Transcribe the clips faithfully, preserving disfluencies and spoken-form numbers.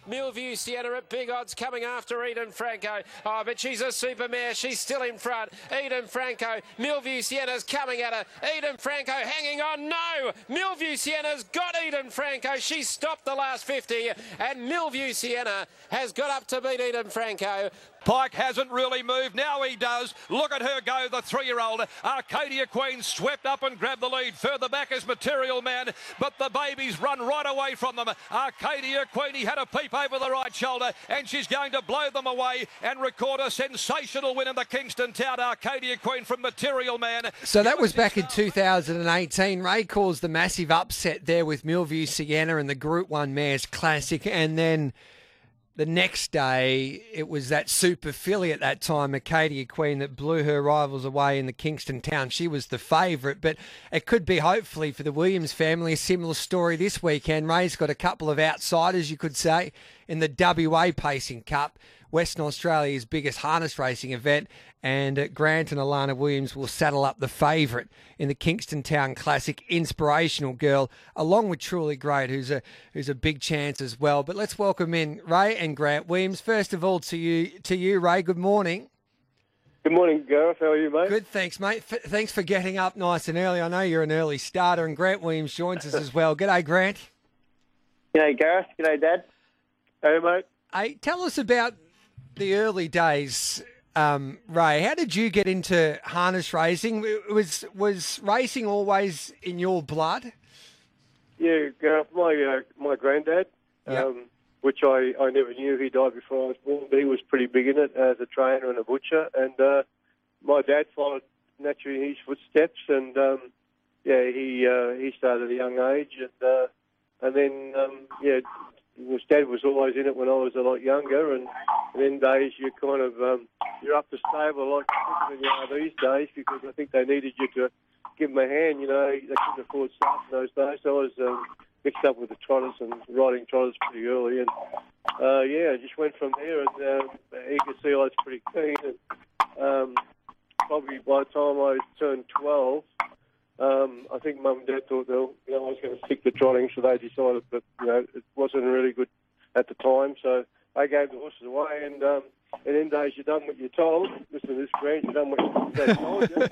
Millview Sienna at big odds coming after Eden Franco. Oh, but she's a super mare. She's still in front. Eden Franco. Millview Sienna's coming at her. Eden Franco hanging on. No! Millview Sienna's got Eden Franco. She's stopped the last fifty. And Millview Sienna has got up to beat Eden Franco. Pike hasn't really moved. Now he does. Look at her go, the three-year-old. Arcadia Queen swept up and grabbed the lead. Further back is Material Man, but the babies run right away from them. Arcadia Queen, he had a peep over the right shoulder, and she's going to blow them away and record a sensational win in the Kingston Town. Arcadia Queen from Material Man. So that was back in two thousand eighteen. Ray caused the massive upset there with Millview Sienna and the Group one Mares Classic, and then the next day, it was that super filly at that time, Arcadia Queen, that blew her rivals away in the Kingston Town. She was the favourite, but it could be, hopefully, for the Williams family, a similar story this weekend. Ray's got a couple of outsiders, you could say, in the W A Pacing Cup, Western Australia's biggest harness racing event, and Grant and Alana Williams will saddle up the favourite in the Kingston Town Classic, Inspirational Girl, along with Truly Great, who's a who's a big chance as well. But let's welcome in Ray and Grant Williams. First of all, to you, to you, Ray. Good morning. Good morning, Gareth. How are you, mate? Good, thanks, mate. F- thanks for getting up nice and early. I know you're an early starter, and Grant Williams joins us as well. G'day, Grant. G'day, Gareth. G'day, Dad. Hey, mate. Hey, tell us about the early days, um, Ray. How did you get into harness racing? Was was racing always in your blood? Yeah, Gareth, my uh, my granddad, Yep. um, which I, I never knew. He died before I was born, but he was pretty big in it as a trainer and a butcher. And uh, my dad followed naturally in his footsteps, and um, yeah, he uh, he started at a young age, and uh, and then um, yeah. His dad was always in it when I was a lot younger, and, and in days you kind of um, you're up to stable a lot quicker than you are these days, because I think they needed you to give them a hand. You know, they couldn't afford staff in those days, so I was um, mixed up with the trotters and riding trotters pretty early, and uh, yeah, I just went from there. And um, you can see I was pretty keen. And, um, probably by the time I turned twelve. Um, I think Mum and Dad thought, well, you know, I was going to stick to trotting, so they decided that, you know, it wasn't really good at the time, so they gave the horses away, and um, and in days you've done what you're told. Listen to this, Grant, you've done what your dad told you.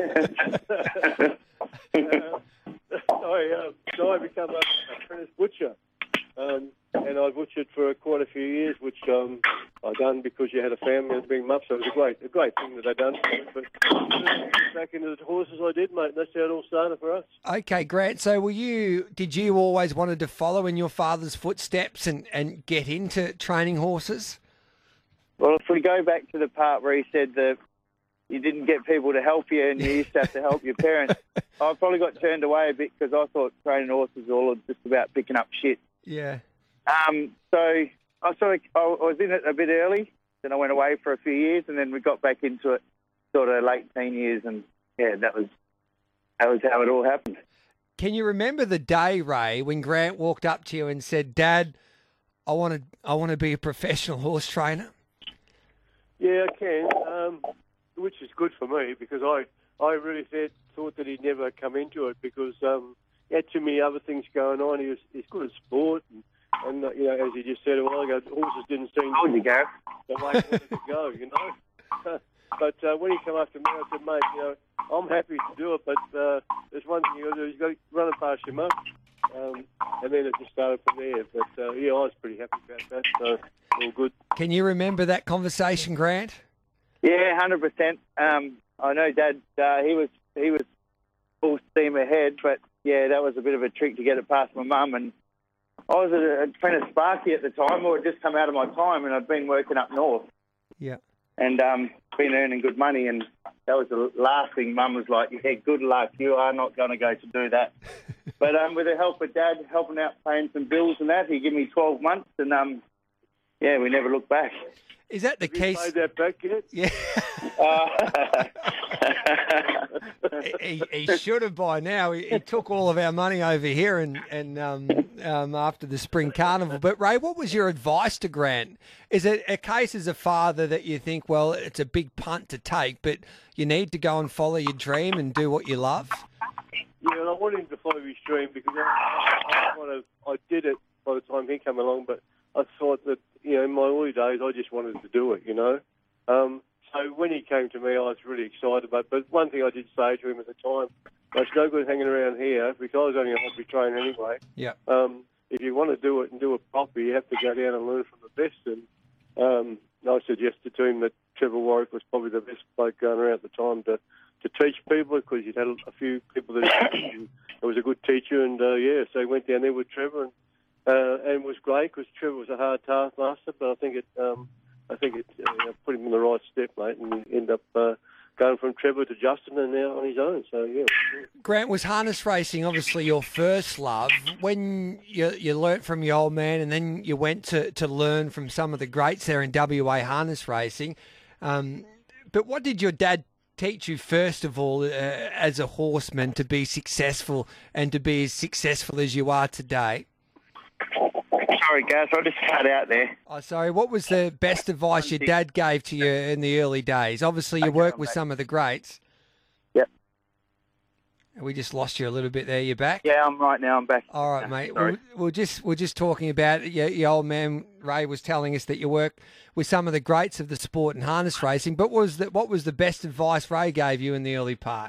uh, I, uh, so I became an apprentice butcher, um, and I butchered for quite a few years, which um, I done because you had a family and bring them up, so it was a great, a great thing that I done. But back into the horses I did, mate. That's how it all started for us. Okay, Grant. So were you? Did you always wanted to follow in your father's footsteps and, and get into training horses? Well, if we go back to the part where he said that you didn't get people to help you and you used to have to help your parents, I probably got turned away a bit because I thought training horses was all just about picking up shit. Yeah. Um, so I sort of I was in it a bit early, then I went away for a few years, and then we got back into it sort of late teen years, and yeah, that was that was how it all happened. Can you remember the day, Ray, when Grant walked up to you and said, "Dad, I want to I want to be a professional horse trainer"? Yeah, I can, um, which is good for me, because I, I really said, thought that he'd never come into it, because um, he had too many other things going on. He was he's good at sport, and, and uh, you know, as he just said a while ago, horses didn't seem Told you, Gareth. the way he wanted to go, you know. But uh, when he came after me, I said, mate, you know, I'm happy to do it, but uh, there's one thing you got to do, you've got to run it past your mum. Um, and then it just started from there. But, uh, yeah, I was pretty happy about that, so all good. Can you remember that conversation, Grant? Yeah, one hundred percent. Um, I know Dad, uh, he was he was full steam ahead, but, yeah, that was a bit of a trick to get it past my mum. And I was an apprentice Sparky at the time, or had just come out of my time, and I'd been working up north. Yeah. And um, been earning good money, and that was the last thing Mum was like, yeah, good luck, you are not going to go to do that. But um, with the help of Dad helping out paying some bills and that, he gave me twelve months, and um, yeah, we never looked back. Is that the Have you case? paid that back yet? Yeah. Uh, he, he should have by now. He, he took all of our money over here and, and um, um, after the spring carnival. But, Ray, what was your advice to Grant? Is it a case as a father that you think, well, it's a big punt to take, but you need to go and follow your dream and do what you love? Yeah, and I wanted him to follow his dream, because I, I, kind of, I did it by the time he came along, but I thought that, you know, in my early days, I just wanted to do it, you know. Um, so when he came to me, I was really excited about it. But one thing I did say to him at the time, it's no good hanging around here, because I was only a hobby trainer anyway. Yeah. Um, if you want to do it and do it properly, you have to go down and learn from the best. And um, I suggested to him that Trevor Warwick was probably the best bloke going around at the time to, to teach people, because he'd had a few people that and it was a good teacher. And, uh, yeah, so he went down there with Trevor and, uh, and it was great, because Trevor was a hard taskmaster, but I think it um, I think it uh, put him in the right step, mate, and he ended up uh, going from Trevor to Justin and now on his own. So, yeah. Grant, was harness racing obviously your first love? When you you learnt from your old man and then you went to, to learn from some of the greats there in W A harness racing, um, but what did your dad teach you first of all uh, as a horseman to be successful and to be as successful as you are today? Sorry, Gas, I just cut out there. Oh, sorry. What was the best advice your dad gave to you in the early days? Obviously, you worked with some of the greats. Yep. We just lost you a little bit there. You're back? Yeah, I'm right now. I'm back. All right, mate. Sorry. We're, we're just we're just talking about it. Your, your old man Ray was telling us that you work with some of the greats of the sport and harness racing. But what was the, what was the best advice Ray gave you in the early part?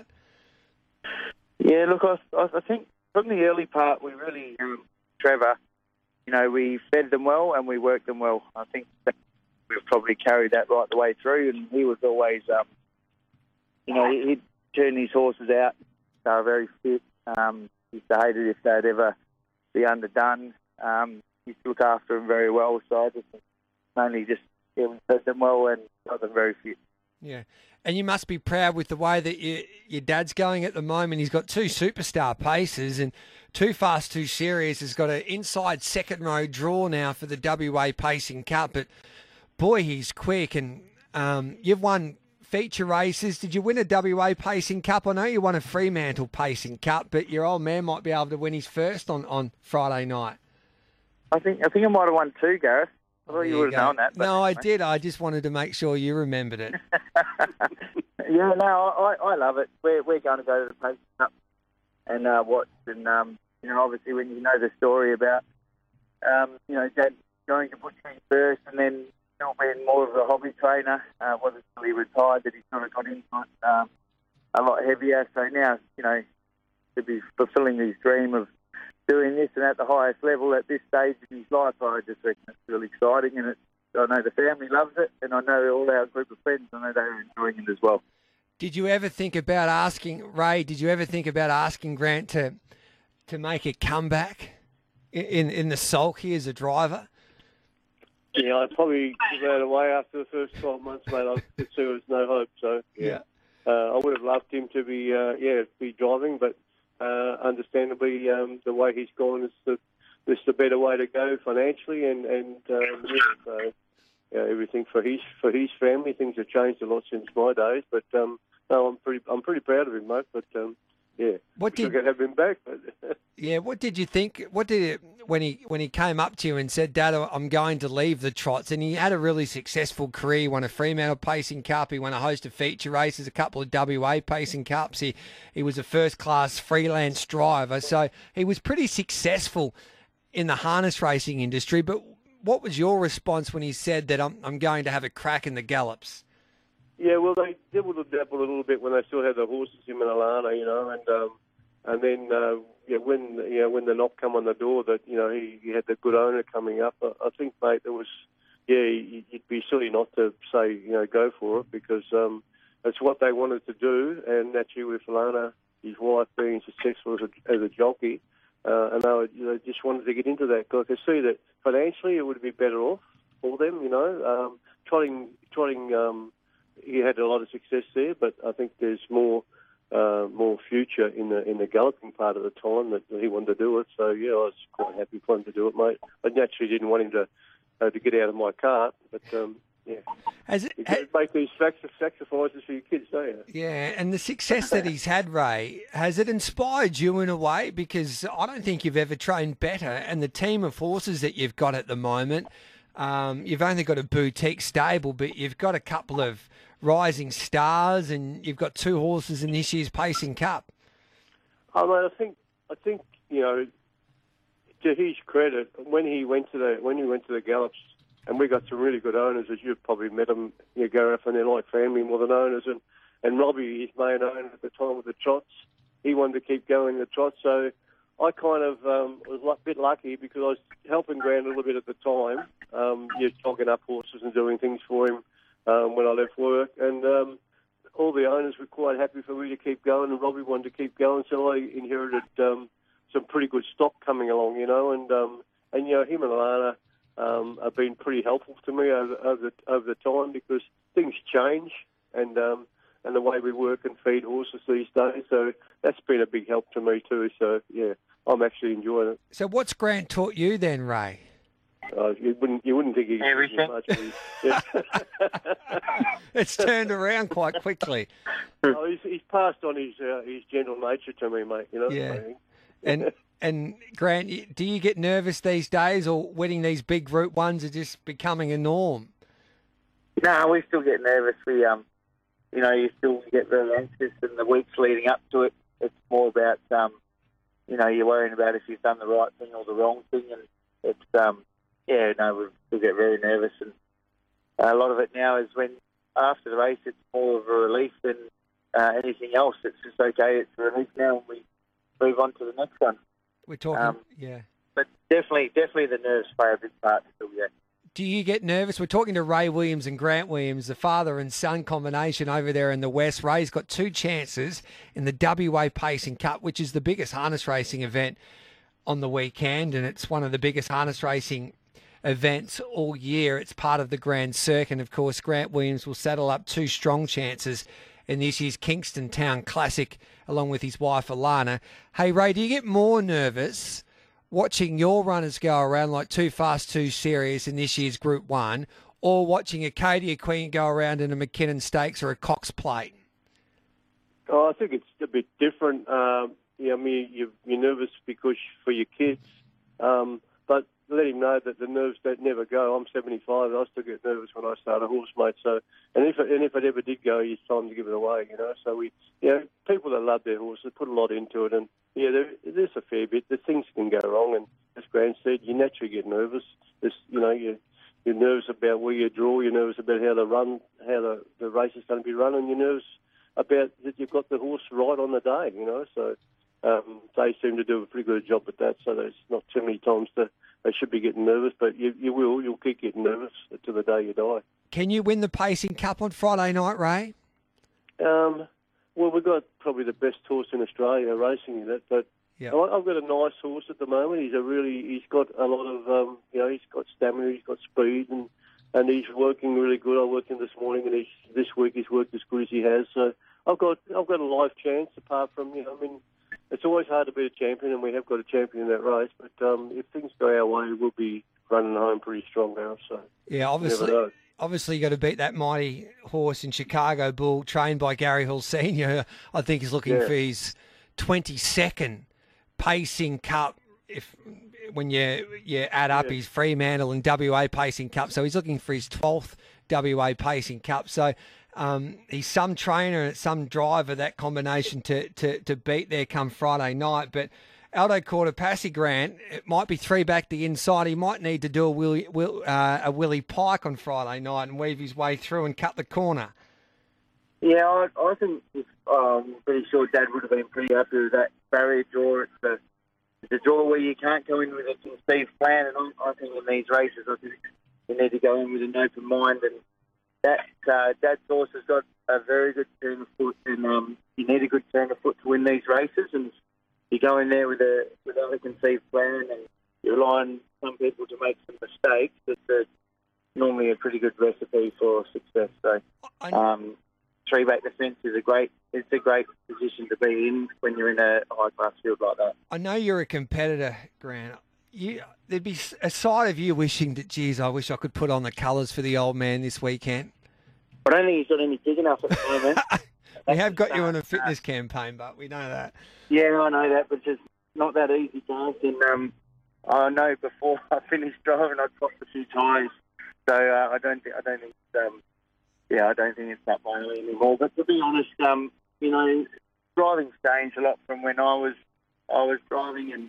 Yeah, look, I, I think from the early part, we really, um, Trevor, you know, we fed them well and we worked them well. I think that we've probably carried that right the way through. And he was always, um, you know, he'd turn his horses out. They were very fit. Um, he used to hate it if they'd ever be underdone. Um, he used to look after them very well. So I just mainly just yeah, we fed them well and got them very fit. Yeah. And you must be proud with the way that you, your dad's going at the moment. He's got two superstar paces, and Too Fast, Too Serious has got an inside second row draw now for the W A Pacing Cup. But, boy, he's quick. And um, you've won feature races. Did you win a W A Pacing Cup? I know you won a Fremantle Pacing Cup, but your old man might be able to win his first on, on Friday night. I think I think I might have won two, Gareth. I thought There you would have go. known that. But No, I anyway. did. I just wanted to make sure you remembered it. Yeah, no, I, I love it. We're we're going to go to the Pacing Cup and uh, watch. And um, you know, obviously, when you know the story about um, you know, Dad going to butchering first, and then still being more of a hobby trainer, uh, wasn't until he retired that he sort of got into it um, a lot heavier. So now, you know, to be fulfilling his dream of doing this and at the highest level at this stage in his life, I just reckon it's really exciting, and it's, I know the family loves it, and I know all our group of friends, I know they're enjoying it as well. Did you ever think about asking, Ray, did you ever think about asking Grant to to make a comeback in, in the sulky as a driver? Yeah, I probably give that away after the first twelve months, mate. I could see there was no hope. So, yeah, uh, I would have loved him to be, uh, yeah, be driving, but uh, understandably, um, the way he's gone is the, is the better way to go financially, and and um, yeah, so yeah, everything for his for his family. Things have changed a lot since my days, but um, no, I'm pretty I'm pretty proud of him, mate. But um, yeah, What wish I did- could have him back. But Yeah, what did you think? What did it, when he when he came up to you and said, "Dad, I'm going to leave the trots," and he had a really successful career. He won a Fremantle Pacing Cup. He won a host of feature races, a couple of W A Pacing Cups. He he was a first class freelance driver, so he was pretty successful in the harness racing industry. But what was your response when he said that I'm I'm going to have a crack in the gallops? yeah, well, they dibbled and dabbled a little bit when they still had the horses in Manalana, you know, and um, and then uh, yeah, when you know when the knock come on the door that you know he, he had the good owner coming up, I, I think, mate, there was yeah, you'd be silly not to say you know go for it, because um, it's what they wanted to do, and naturally with Alana, his wife, being successful as a, as a jockey, uh, and they, were, you know, just wanted to get into that. Because I could see that financially it would be better off for them, you know. Um, trotting, trotting, um, he had a lot of success there, but I think there's more uh, more future in the in the galloping part of the time that he wanted to do it. So yeah, I was quite happy for him to do it, mate. I naturally didn't want him to uh, to get out of my cart, but um, yeah, Has it, you ha- got to make these sac- sacrifices for your kids, don't you? Yeah, and the success that he's had, Ray, has it inspired you in a way? Because I don't think you've ever trained better, and the team of horses that you've got at the moment, um, you've only got a boutique stable, but you've got a couple of rising stars, and you've got two horses in this year's Pacing Cup. Oh, mate, I think I think you know, to his credit, when he went to the when he went to the Gallops, and we got some really good owners, as you've probably met them, you know, Gareth, and they're like family more than owners. And, and Robbie, his main owner at the time with the trots, he wanted to keep going the trots. So I kind of um, was a bit lucky because I was helping Grant a little bit at the time, um, you know, togging up horses and doing things for him um, when I left work. And um, all the owners were quite happy for me to keep going, and Robbie wanted to keep going. So I inherited um, some pretty good stock coming along, you know, and um, and you know, him and Alana um, have been pretty helpful to me over over the, over the time because things change and um, and the way we work and feed horses these days. So that's been a big help to me too. So yeah, I'm actually enjoying it. So what's Grant taught you then, Ray? Uh, you wouldn't you wouldn't think he Everything. much. Yeah. It's turned around quite quickly. Oh, he's, he's passed on his uh, his gentle nature to me, mate. You know. Yeah. I think. And and Grant, y- do you get nervous these days, or winning these big Group Ones are just becoming a norm? No, we still get nervous. We, um, you know, you still get very anxious in the weeks leading up to it. It's more about, um, you know, you're worrying about if you've done the right thing or the wrong thing, and it's, um, yeah, no, we still get very nervous. And a lot of it now is when after the race, it's more of a relief than uh, anything else. It's just okay. It's a relief now, and we move on to the next one. We're talking, Um, yeah. But definitely, definitely the nerves play a big part still, yeah. Do you get nervous? We're talking to Ray Williams and Grant Williams, the father and son combination over there in the West. Ray's got two chances in the W A Pacing Cup, which is the biggest harness racing event on the weekend, and it's one of the biggest harness racing events all year. It's part of the Grand Circuit, and of course, Grant Williams will saddle up two strong chances in this year's Kingston Town Classic, along with his wife Alana. Hey Ray, do you get more nervous watching your runners go around like Too Fast, Too Serious in this year's Group One, or watching Acadia Queen go around in a McKinnon Stakes or a Cox Plate? Oh, I think it's a bit different. Um, yeah, I mean, you're, you're nervous because for your kids, um, but let him know that the nerves don't never go. I'm seventy-five, and I still get nervous when I start a horse, mate. So, and if it, and if it ever did go, it's time to give it away, you know. So we, you know, people that love their horses put a lot into it, and yeah, there, there's a fair bit. The things can go wrong, and as Grant said, you naturally get nervous. There's, you know, you you're nervous about where you draw. You're nervous about how the run, how the the race is going to be run, and you're nervous about that you've got the horse right on the day, you know. So um, they seem to do a pretty good job at that. So there's not too many times to. They should be getting nervous, but you, you will. You'll keep getting nervous to the day you die. Can you win the Pacing Cup on Friday night, Ray? Um, well, we've got probably the best horse in Australia racing in it, but Yep. I- I've got a nice horse at the moment. He's a really, he's got a lot of, um, you know, he's got stamina, he's got speed, and, and he's working really good. I worked him this morning, and he's, this week he's worked as good as he has. So I've got, I've got a life chance. Apart from, you know, I mean, it's always hard to beat a champion, and we have got a champion in that race. But um, if things go our way, we'll be running home pretty strong now. So Yeah, obviously. never know. Obviously, you got to beat that mighty horse in Chicago Bull, trained by Gary Hall Senior I think he's looking Yeah. for his twenty-second Pacing Cup. If when you you add up Yeah. his Fremantle and W A Pacing Cup, so he's looking for his twelfth W A Pacing Cup. So um, he's some trainer and some driver, that combination to to to beat there come Friday night, but. Aldo Cortopassi, Grant, it might be three back the inside. He might need to do a Willie, Will, uh, a Willie Pike on Friday night and weave his way through and cut the corner. Yeah, I, I think um, I'm pretty sure Dad would have been pretty happy with that barrier draw. It's a, it's a draw where you can't go in with a conceived plan, and I, I think in these races, I think you need to go in with an open mind. And that uh, Dad's horse has got a very good turn of foot, and um, you need a good turn of foot to win these races. And you go in there with a with a conceived plan, and you rely on some people to make some mistakes. It's a, normally a pretty good recipe for success. So, I- um, three back defence is a great. It's a great position to be in when you're in a high class field like that. I know you're a competitor, Grant. You, there'd be a side of you wishing that, geez, I wish I could put on the colours for the old man this weekend. I don't think he's got any big enough at the moment. We have got you on a fitness campaign, but we know that. Yeah, I know that, but just not that easy task. And um, I know before I finished driving, I popped a few tyres, so uh, I don't think I don't think um, yeah, I don't think it's that way anymore. But to be honest, um, you know, driving's changed a lot from when I was I was driving, and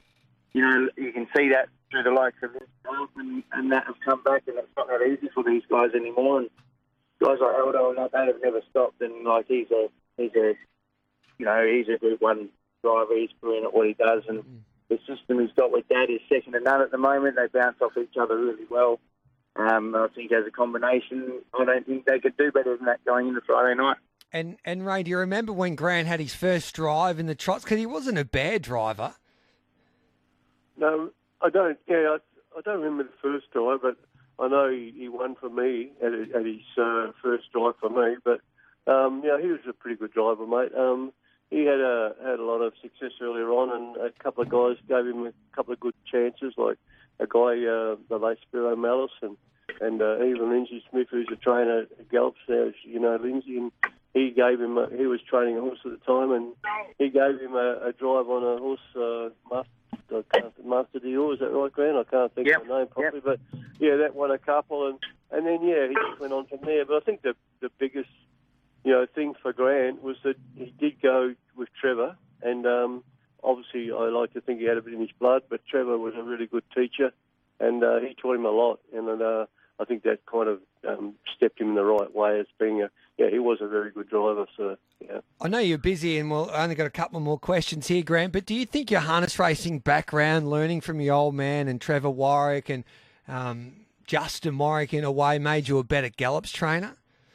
you know, you can see that through the likes of this and, and that have come back, and it's not that easy for these guys anymore. And guys like Aldo and that, they have never stopped, and like he's a he's a you know he's a Group One driver. He's brilliant at what he does, and mm. the system he's got with Dad is second to none at the moment. They bounce off each other really well. Um, I think as a combination, I don't think they could do better than that going into Friday night. And and Ray, do you remember when Grant had his first drive in the trots? Because he wasn't a bad driver. No, I don't. Yeah, I, I don't remember the first drive, but I know he, he won for me at, at his uh, first drive for me. But um, yeah, he was a pretty good driver, mate. Um, he had a had a lot of success earlier on, and a couple of guys gave him a couple of good chances, like a guy, uh, the late Spiro Mallis, and and uh, even Lindsay Smith, who's a trainer at Gallops now, you know, Lindsay, and he gave him. A, he was training a horse at the time, and he gave him a, a drive on a horse, uh, Master, I can't, Master Dior. Is that right, Grant? I can't think yep. of the name properly, yep. but yeah, that won a couple, and and then yeah, he just went on from there. But I think the the biggest, you know, thing for Grant was that he did go with Trevor, and um, obviously I like to think he had a bit in his blood, but Trevor was a really good teacher, and uh, he taught him a lot, and uh, I think that kind of um, stepped him in the right way as being a, yeah, he was a very good driver, so, yeah. I know you're busy and we've only got a couple more questions here, Grant, but do you think your harness racing background, learning from your old man and Trevor Warwick and um, Justin Warwick in a way, made you a better Gallops trainer?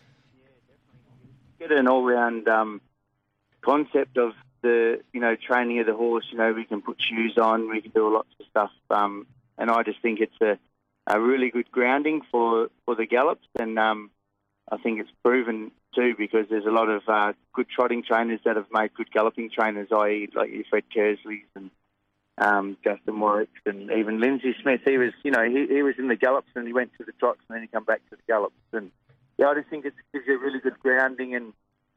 Get an all-round um, concept of the, you know, training of the horse. You know, we can put shoes on, we can do lots of stuff, um, and I just think it's a, a really good grounding for, for the Gallops, and um, I think it's proven too, because there's a lot of uh, good trotting trainers that have made good galloping trainers, that is like your Fred Kersleys and um, Justin Warwick, and even Lindsay Smith. He was, you know, he, he was in the Gallops and he went to the trots and then he come back to the Gallops. And yeah, I just think it gives you a really good grounding, and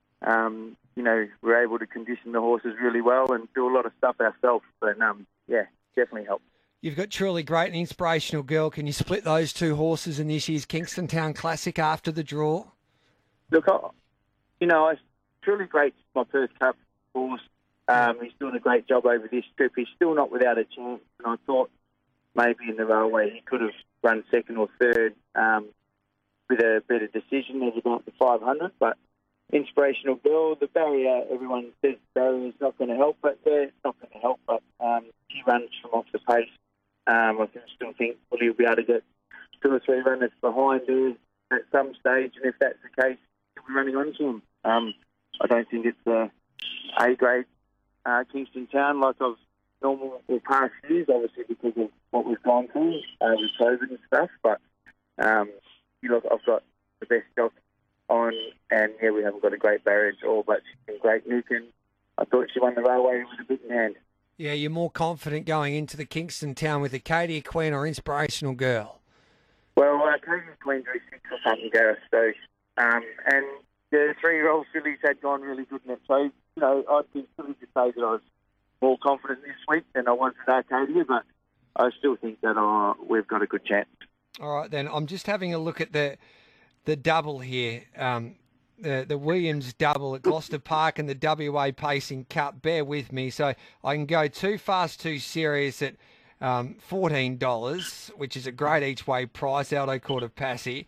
um, you know, we're able to condition the horses really well and do a lot of stuff ourselves. And um, yeah, definitely helps. You've got Truly Great and Inspirational Girl. Can you split those two horses in this year's Kingston Town Classic after the draw? Look, I, you know, I, Truly Great's my first Cup horse. Um, he's doing a great job over this trip. He's still not without a chance, and I thought maybe in the railway he could have run second or third um, with a better decision as about the five hundred. But Inspirational Girl, the barrier, everyone says the barrier is not going to help, but uh, it's not going to help. But um, he runs from off the pace. Um, I still think well, he'll be able to get two or three runners behind her at some stage, and if that's the case, he'll be running onto him. Um, I don't think it's a A-grade uh, Kingston Town like I've normal or past years, obviously because of what we've gone through uh, with COVID and stuff. But um, you know, I've got the best job on, and yeah, we haven't got a great barrier at all, but she's been great. Nukin, I thought she won the railway with a bit in hand. Yeah, you're more confident going into the Kingston Town with Acadia Queen or Inspirational Girl? Well, uh, Acadia Queen drew six or something, Gareth. So, um, and the three-year-old fillies had gone really good in it. So, you know, I'd be silly to say that I was more confident this week than I was at Acadia, but I still think that uh, we've got a good chance. All right, then. I'm just having a look at the the double here. Um, The, the Williams double at Gloucester Park and the W A Pacing Cup. Bear with me. So I can go Too Fast, Too Serious at um, fourteen dollars, which is a great each way price, Aldo Cortopassi,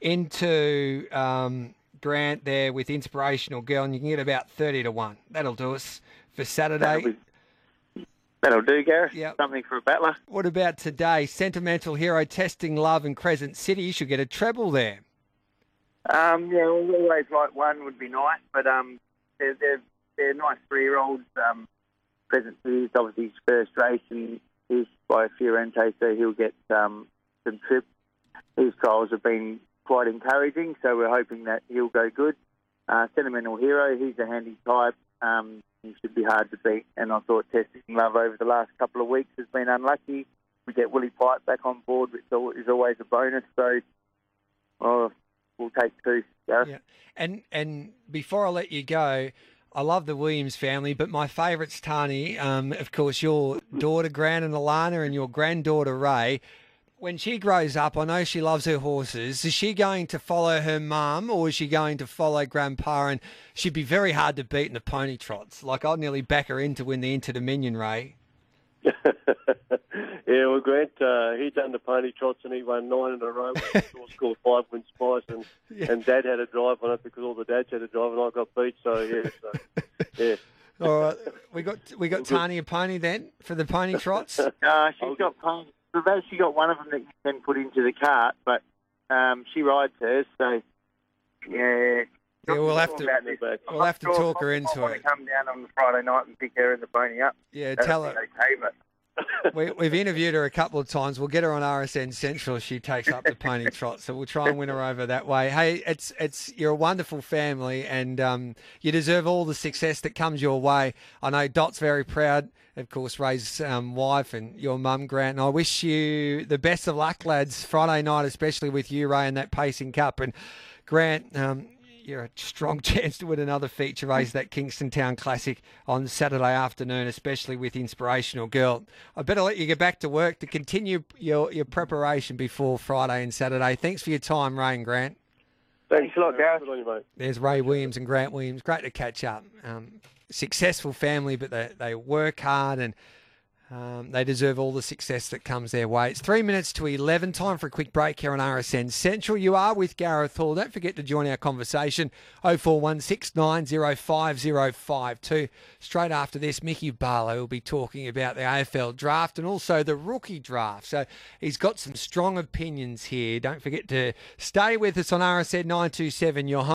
into um, Grant there with Inspirational Girl, and you can get about thirty to one. That'll do us for Saturday. That'll, be, that'll do, Gareth. Yep. Something for a battler. What about today? Sentimental Hero, Testing Love and Crescent City. You should get a treble there. Um, yeah, well, always like one would be nice, but um, they're, they're, they're nice three-year-olds. Um, Present is obviously his first race, and he's by Fiorente, so he'll get um, some trips. His trials have been quite encouraging, so we're hoping that he'll go good. Uh, Sentimental Hero, he's a handy type. Um, he should be hard to beat, and I thought Testing Love over the last couple of weeks has been unlucky. We get Willie Pipe back on board, which is always a bonus, so... Oh, we'll take two. Yeah. yeah. And and before I let you go, I love the Williams family, but my favourite's Tani. Um, of course, your daughter, Gran and Alana, and your granddaughter, Ray. When she grows up, I know she loves her horses. Is she going to follow her mum, or is she going to follow Grandpa? And she'd be very hard to beat in the pony trots. Like, I'd nearly back her in to win the Inter Dominion, Ray. Yeah, well, Grant, uh, he done the pony trots and he won nine in a row. He scored five wins twice, and Yeah. and Dad had a drive on it because all the dads had a drive, and I got beat. So yeah, so, yeah. All right, we got we got Tanya Pony then for the pony trots. Uh, she's got ponies. We've actually got one of them that you can put into the cart, but um, she rides hers, so yeah. Yeah, we'll have to About this. we'll have to I'm talk her I into want it. to come down on the Friday night and pick her and the pony up. Yeah, That'd tell be her. okay, but We, we've interviewed her a couple of times. We'll get her on R S N Central if she takes up the pony trot. So we'll try and win her over that way. Hey, it's it's you're a wonderful family, and um, you deserve all the success that comes your way. I know Dot's very proud, of course, Ray's um, wife and your mum, Grant. And I wish you the best of luck, lads. Friday night, especially with you, Ray, and that Pacing Cup. And Grant, um, you're a strong chance to win another feature race, that Kingston Town Classic on Saturday afternoon, especially with Inspirational Girl. I better let you get back to work to continue your, your preparation before Friday and Saturday. Thanks for your time, Ray and Grant. Thanks a lot, Gareth. Good on you, mate. There's Ray Williams and Grant Williams. Great to catch up. Um, successful family, but they, they work hard and Um, they deserve all the success that comes their way. It's three minutes to eleven. Time for a quick break here on R S N Central. You are with Gareth Hall. Don't forget to join our conversation. oh four one six nine oh five oh five two. Straight after this, Mickey Barlow will be talking about the A F L draft and also the rookie draft. So he's got some strong opinions here. Don't forget to stay with us on R S N nine two seven, your home.